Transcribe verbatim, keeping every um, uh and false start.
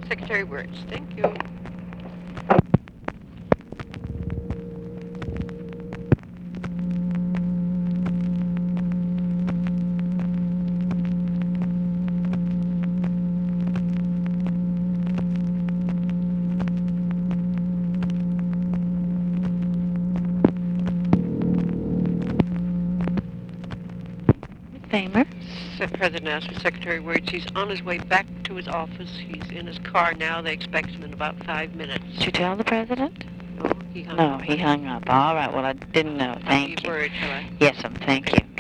Secretary Wirtz. Thank you. Famer? The President asked for Secretary Wirtz. He's on his way back to his office. He's in his car now. They expect him in about five minutes. Did you tell the President? Oh, he hung No, up. he hung up. All right, well, I didn't know. I'll Thank be you. worried, shall I? Yes, um, thank Okay. you.